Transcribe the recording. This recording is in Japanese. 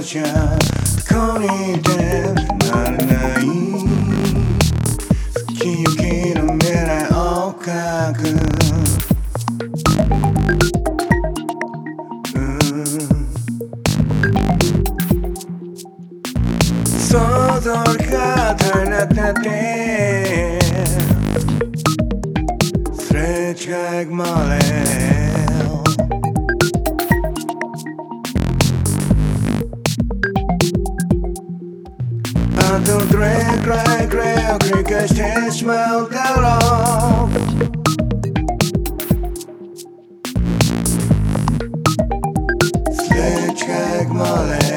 じゃここにいてなれない先行きの未来を描く想像が足りなくなってすれ違いまれあとどれくらいを繰り返してしまうだろうすれ違いまれ